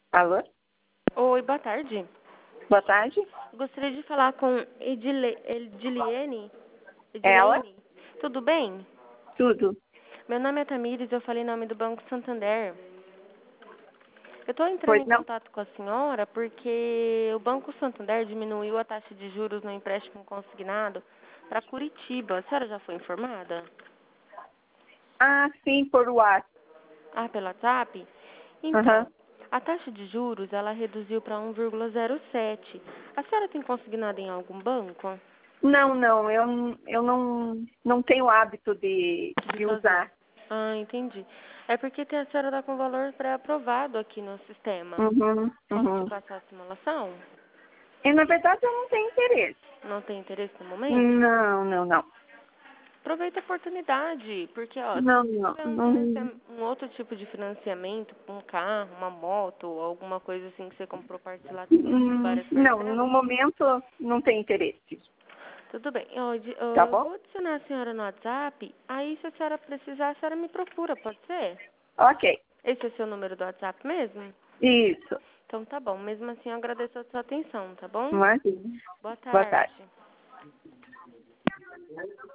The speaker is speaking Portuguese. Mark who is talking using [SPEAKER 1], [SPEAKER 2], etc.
[SPEAKER 1] Alô?
[SPEAKER 2] Oi, boa tarde.
[SPEAKER 1] Boa tarde.
[SPEAKER 2] Gostaria de falar com Ediliene.
[SPEAKER 1] Ela?
[SPEAKER 2] Edilene, tudo bem?
[SPEAKER 1] Tudo.
[SPEAKER 2] Meu nome é Tamires, eu falei em nome do Banco Santander. Eu estou entrando
[SPEAKER 1] Pois
[SPEAKER 2] em
[SPEAKER 1] não?
[SPEAKER 2] contato com a senhora porque o Banco Santander diminuiu a taxa de juros no empréstimo consignado para Curitiba. A senhora já foi informada?
[SPEAKER 1] Ah, sim, por WhatsApp.
[SPEAKER 2] Ah, pelo WhatsApp?
[SPEAKER 1] Aham.
[SPEAKER 2] Então, a taxa de juros ela reduziu para 1,07. A senhora tem consignado em algum banco?
[SPEAKER 1] Não, eu não tenho hábito
[SPEAKER 2] De
[SPEAKER 1] de
[SPEAKER 2] fazer.
[SPEAKER 1] usar.
[SPEAKER 2] Ah, entendi. É porque a senhora está com valor pré-aprovado aqui no sistema.
[SPEAKER 1] Uhum,
[SPEAKER 2] Posso te
[SPEAKER 1] uhum.
[SPEAKER 2] passar a simulação?
[SPEAKER 1] E, na verdade, eu não tenho interesse.
[SPEAKER 2] Não tem interesse no momento?
[SPEAKER 1] Não.
[SPEAKER 2] Aproveita a oportunidade, porque ó, se
[SPEAKER 1] Não,
[SPEAKER 2] você
[SPEAKER 1] não,
[SPEAKER 2] tiver
[SPEAKER 1] não.
[SPEAKER 2] um outro tipo de financiamento, um carro, uma moto, alguma coisa assim que você comprou parcelado em várias
[SPEAKER 1] Não, no
[SPEAKER 2] parcelas,
[SPEAKER 1] momento não tem interesse.
[SPEAKER 2] tudo bem.
[SPEAKER 1] Tá
[SPEAKER 2] Eu
[SPEAKER 1] bom?
[SPEAKER 2] vou adicionar a senhora no WhatsApp, aí se a senhora precisar, a senhora me procura, pode ser?
[SPEAKER 1] Ok.
[SPEAKER 2] Esse é o seu número do WhatsApp mesmo?
[SPEAKER 1] Isso.
[SPEAKER 2] Então tá bom. Mesmo assim, eu agradeço a sua atenção, tá bom?
[SPEAKER 1] Imagina.
[SPEAKER 2] Boa
[SPEAKER 1] Boa tarde.
[SPEAKER 2] tarde.